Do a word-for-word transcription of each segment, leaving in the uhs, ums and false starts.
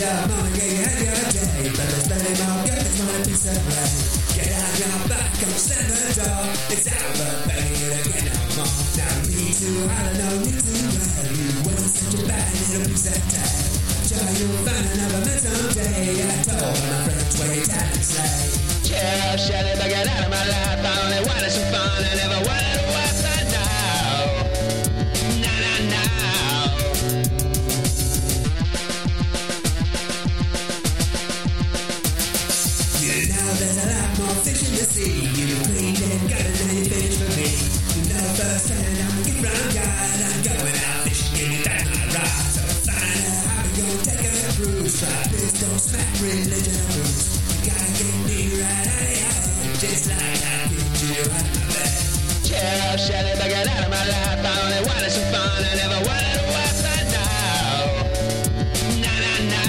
your mama gave you had your day, but there's plenty more good than one piece of bread. Get out your back, come slam the door. It's out the baby again no more. Now need to holler, no need to run. You won't such a bad little piece of day. Sure you'll find another man someday. I told my friends where your talents lay. Yeah, Shelly, but get out of my life. I only wanted some fun. I never wanted to watch that now. No, no, no. You know there's a lot more fish in the sea. You cleaned and got as many fish for me. You know firsthand I'm a good brown guy. And I'm going out fishing, give me back my rod. So find out how we gon' take a cruise. Try this, don't smack religion or booze. You gotta get me right out of your head, just like I get you out of my bed. Yeah, Shelly, but get out of my life. I only wanted some fun. I never wanted to watch that now. No, no, no.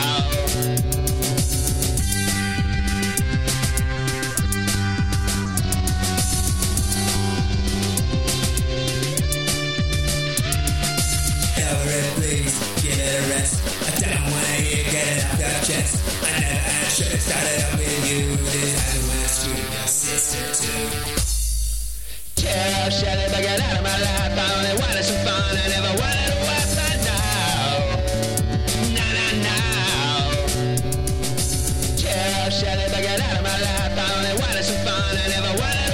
Please, give it a rest. I don't wanna hear get it off your chest. I never had should have started up with you. This happened when I screwed your sister too. Yeah, Shelly, but get out of my life. I only wanted some fun. I never wanted to watch that now. No, no, no. Yeah, Shelly, but get out of my life. I only wanted some fun. I never wanted